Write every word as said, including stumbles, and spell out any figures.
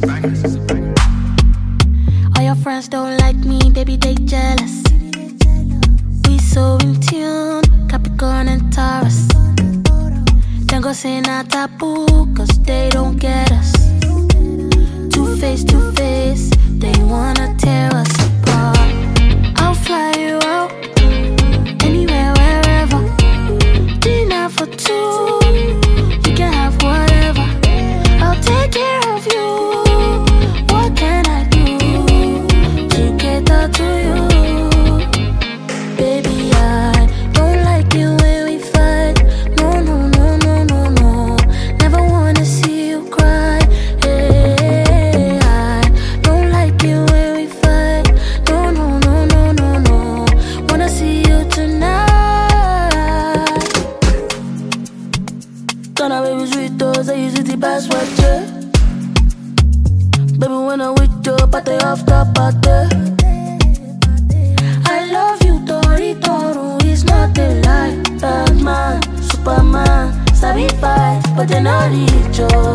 All your friends don't like me, baby, they jealous. We so in tune, Capricorn and Taurus. Then go say not taboo, cause they don't get us. Two face, two face, they wanna tear us apart. I'll fly you out, anywhere, wherever. Dinner for two, you can have whatever. I'll take care of you. What can I do to cater to you? Baby, I don't like it when we fight. No, no, no, no, no, no. Never wanna see you cry. Hey, I don't like it when we fight. No, no, no, no, no, no. Wanna see you tonight. Gonna baby sweet toes, I use it the password, yeah. Baby, when I'm with you, party after party. I love you, Tori Toru, it's not a lie. Batman, Superman, Sabi fight, but they're not each other.